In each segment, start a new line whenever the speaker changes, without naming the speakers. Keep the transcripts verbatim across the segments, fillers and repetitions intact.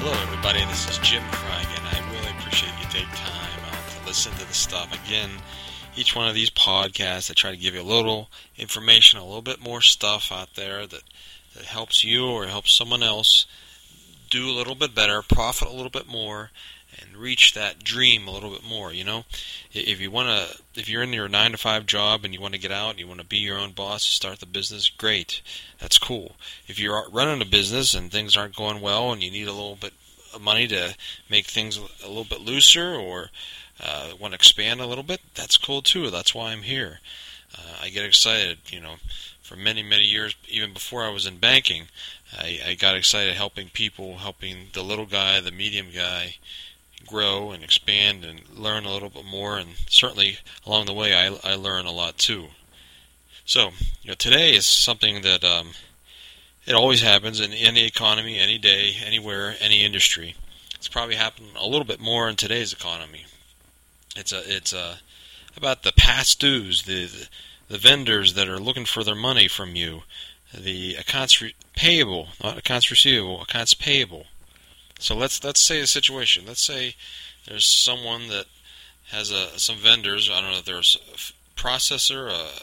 Hello everybody, this is Jim Craig, and I really appreciate you taking time uh, to listen to this stuff. Again, each one of these podcasts, I try to give you a little information, a little bit more stuff out there that, that helps you or helps someone else do a little bit better, profit a little bit more, and reach that dream a little bit more. You know, if you want to, if you're in your nine to five job and you want to get out, and you want to be your own boss, start the business, great, that's cool. If you're running a business and things aren't going well, and you need a little bit of money to make things a little bit looser, or uh, want to expand a little bit, that's cool too. That's why I'm here. Uh, I get excited, you know. For many, many years, even before I was in banking, I, I got excited helping people, helping the little guy, the medium guy, grow and expand and learn a little bit more. And certainly along the way, I, I learn a lot too. So, you know, today is something that um, it always happens in any economy, any day, anywhere, any industry. It's probably happened a little bit more in today's economy. It's a, it's a, about the past dues, the, the the vendors that are looking for their money from you, the accounts re- payable, not accounts receivable, accounts payable. So let's let's say a situation. Let's say there's someone that has a some vendors. I don't know if there's a processor, uh,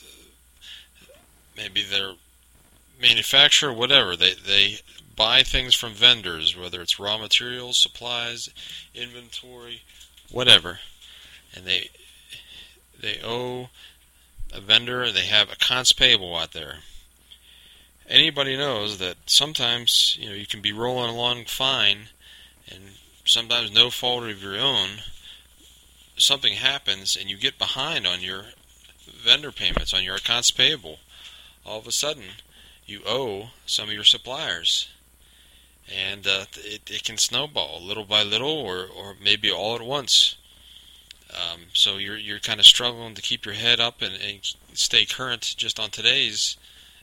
maybe they're manufacturer, whatever. They they buy things from vendors, whether it's raw materials, supplies, inventory, whatever, and they they owe a vendor, they have accounts payable out there. Anybody knows that sometimes, you know, you can be rolling along fine, and sometimes no fault of your own, something happens and you get behind on your vendor payments, on your accounts payable. All of a sudden, you owe some of your suppliers. And uh, it, it can snowball little by little, or, or maybe all at once. Um, so you're you're kind of struggling to keep your head up and, and stay current just on today's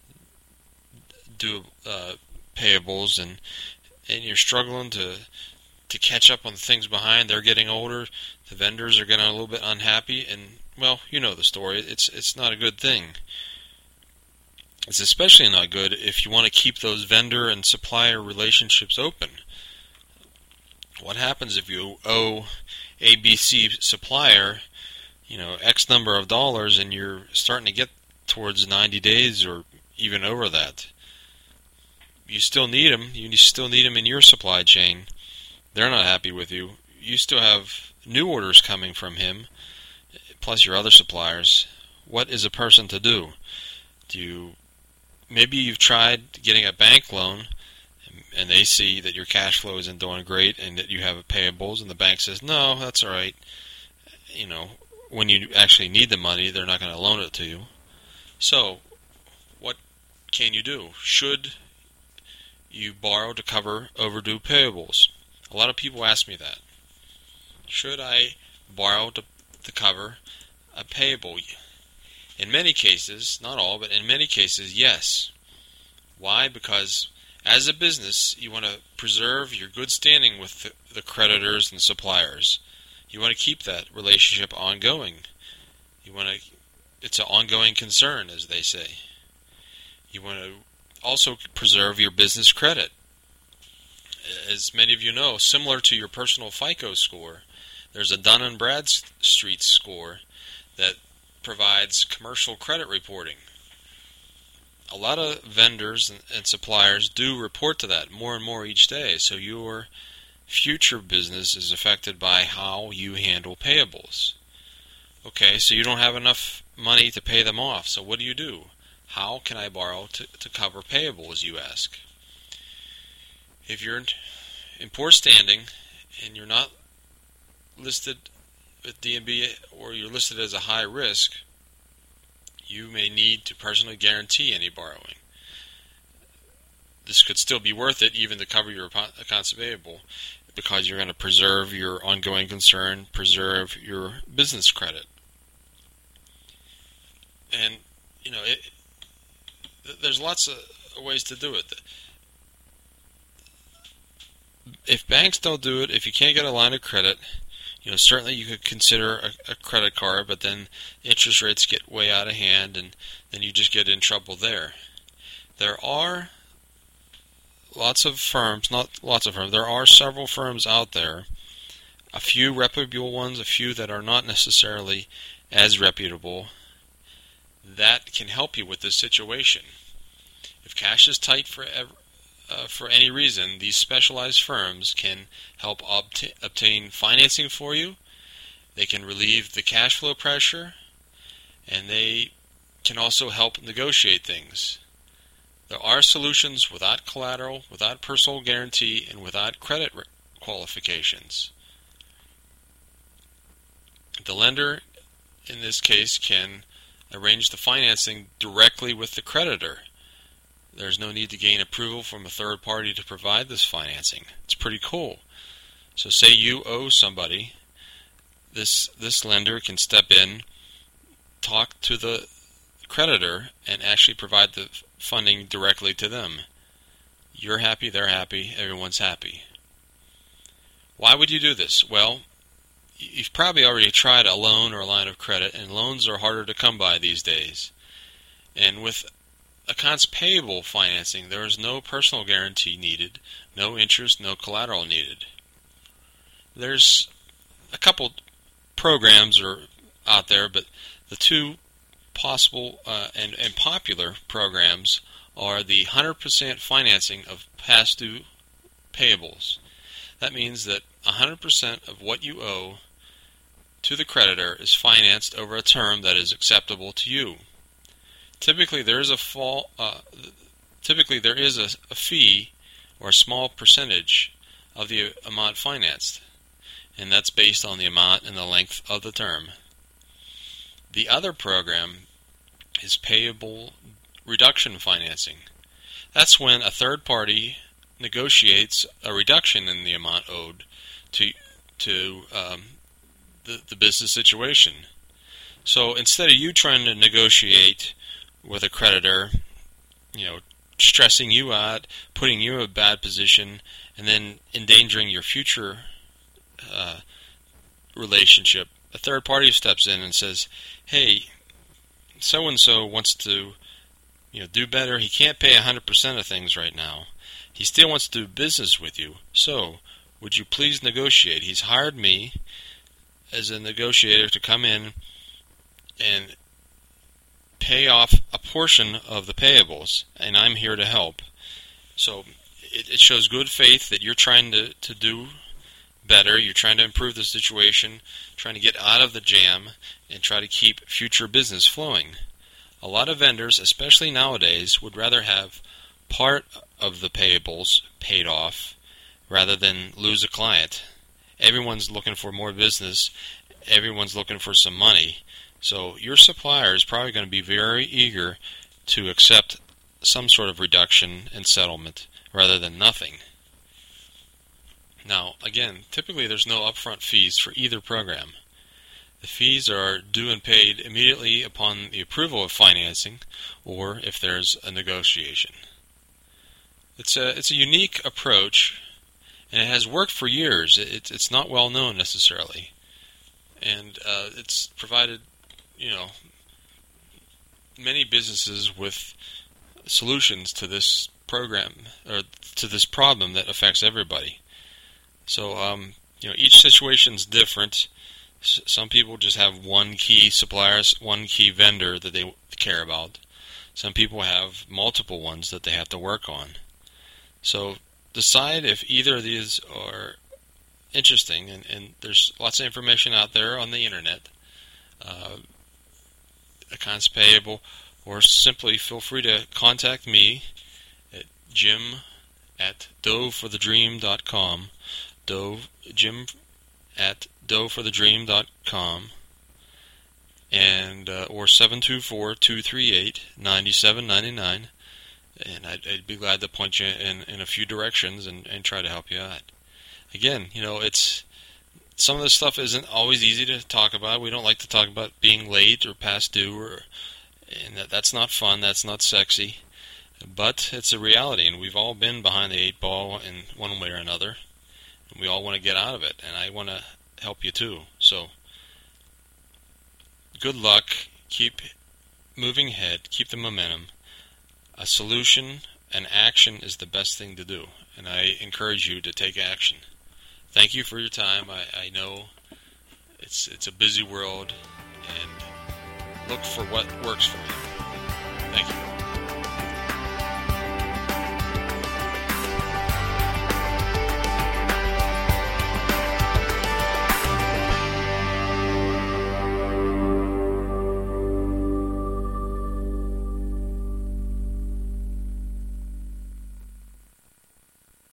due uh, payables, and and you're struggling to to catch up on the things behind. They're getting older. The vendors are getting a little bit unhappy, and well, you know the story. It's it's not a good thing. It's especially not good if you want to keep those vendor and supplier relationships open. What happens if you owe A B C supplier, you know, X number of dollars, and you're starting to get towards ninety days or even over that? You still need them. You still need them in your supply chain. They're not happy with you. You still have new orders coming from him, plus your other suppliers. What is a person to do? Do you, maybe you've tried getting a bank loan, and they see that your cash flow isn't doing great and that you have payables, and the bank says, no, that's all right. You know, when you actually need the money, they're not going to loan it to you. So, what can you do? Should you borrow to cover overdue payables? A lot of people ask me that. Should I borrow to, to cover a payable? In many cases, not all, but in many cases, yes. Why? Because as a business, you want to preserve your good standing with the, the creditors and suppliers. You want to keep that relationship ongoing. You want to, it's an ongoing concern, as they say. You want to also preserve your business credit. As many of you know, similar to your personal FICO score, there's a Dun and Bradstreet score that provides commercial credit reporting. A lot of vendors and suppliers do report to that more and more each day, so your future business is affected by how you handle payables. Okay, so you don't have enough money to pay them off, so what do you do? How can I borrow to, to cover payables, you ask? If you're in poor standing and you're not listed with D and B, or you're listed as a high risk, you may need to personally guarantee any borrowing. This could still be worth it, even to cover your accounts payable, because you're going to preserve your ongoing concern, preserve your business credit. And, you know, it, there's lots of ways to do it. If banks don't do it, if you can't get a line of credit, you know, certainly you could consider a, a credit card, but then interest rates get way out of hand, and then you just get in trouble there. There are lots of firms, not lots of firms, there are several firms out there, a few reputable ones, a few that are not necessarily as reputable, that can help you with this situation. If cash is tight for ev- uh, for any reason, these specialized firms can help obt- obtain financing for you. They can relieve the cash flow pressure, and they can also help negotiate things. There are solutions without collateral, without personal guarantee, and without credit re- qualifications. The lender, in this case, can arrange the financing directly with the creditor. There's no need to gain approval from a third party to provide this financing. It's pretty cool. So say you owe somebody, this this lender can step in, talk to the creditor, and actually provide the funding directly to them. You're happy, they're happy, everyone's happy. Why would you do this? Well, you've probably already tried a loan or a line of credit, and loans are harder to come by these days. And with accounts payable financing, there is no personal guarantee needed, no interest, no collateral needed. There's a couple programs are out there, but the two possible uh, and, and popular programs are the one hundred percent financing of past due payables. That means that one hundred percent of what you owe to the creditor is financed over a term that is acceptable to you. Typically, there is a fall. Uh, typically, there is a, a fee or a small percentage of the amount financed, and that's based on the amount and the length of the term. The other program is payable reduction financing. That's when a third party negotiates a reduction in the amount owed to to um, the, the business situation. So instead of you trying to negotiate with a creditor, you know, stressing you out, putting you in a bad position, and then endangering your future uh, relationship, a third party steps in and says, hey, so-and-so wants to, you know, do better. He can't pay one hundred percent of things right now. He still wants to do business with you. So, would you please negotiate? He's hired me as a negotiator to come in and pay off a portion of the payables, and I'm here to help. So, it, it shows good faith that you're trying to, to do better. You're trying to improve the situation, trying to get out of the jam, and try to keep future business flowing. A lot of vendors, especially nowadays, would rather have part of the payables paid off rather than lose a client. Everyone's looking for more business. Everyone's looking for some money. So your supplier is probably going to be very eager to accept some sort of reduction and settlement rather than nothing. Now, again, typically there's no upfront fees for either program. The fees are due and paid immediately upon the approval of financing or if there's a negotiation. It's a, it's a unique approach, and it has worked for years. It, it's not well known necessarily. And uh, it's provided, you know, many businesses with solutions to this program, or to this problem that affects everybody. So, um, you know, each situation's different. S- some people just have one key supplier, one key vendor that they care about. Some people have multiple ones that they have to work on. So, decide if either of these are interesting, and, and there's lots of information out there on the internet. Uh, accounts payable, or simply feel free to contact me at Jim at dough for the dream dot com. Dove, Jim at dough for the dream dot com, and uh, or seven two four, two three eight, nine seven nine nine, and I'd, I'd be glad to point you in, in a few directions and, and try to help you out. Again, you know, it's some of this stuff isn't always easy to talk about. We don't like to talk about being late or past due, or and that, that's not fun. That's not sexy, but it's a reality, and we've all been behind the eight ball in one way or another. We all want to get out of it, and I want to help you too. So, good luck. Keep moving ahead. Keep the momentum. A solution and action is the best thing to do. And I encourage you to take action. Thank you for your time. I, I know it's it's a busy world, and look for what works for you. Thank you.